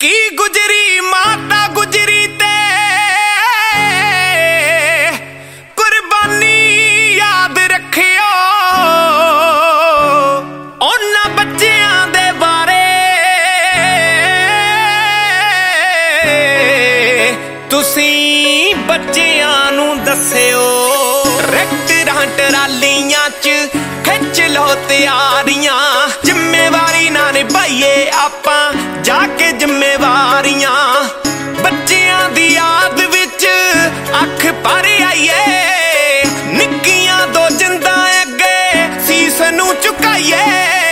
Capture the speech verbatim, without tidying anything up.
की गुजरी माता गुजरी ते कुर्बानी याद रखियो उन्हां बच्चियां दे बारे तुसीं बच्चियां नूं दस्सियो। ट्रैक्टरां ट्रालियां च खिच लो तैयारियां जिम्मेवारी ना निभाइए आपां जाके जिम्मेवारियां बच्चियां दी याद विच अख भर आइए निक्कियां दो जिंदा अगे सीस नूं झुकाइए।